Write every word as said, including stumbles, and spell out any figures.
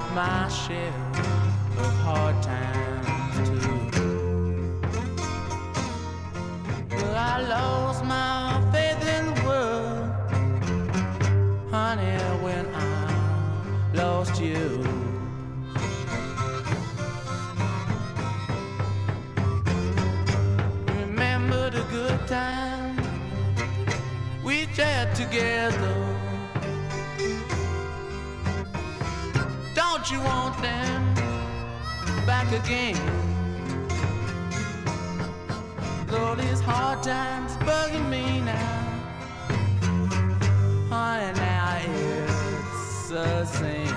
my share of hard times too. But I lost my faith in the world, honey, when I lost you. Remember the good times we shared together. Don't you want them back again? Though these hard times bugging me now, honey, now it's the same.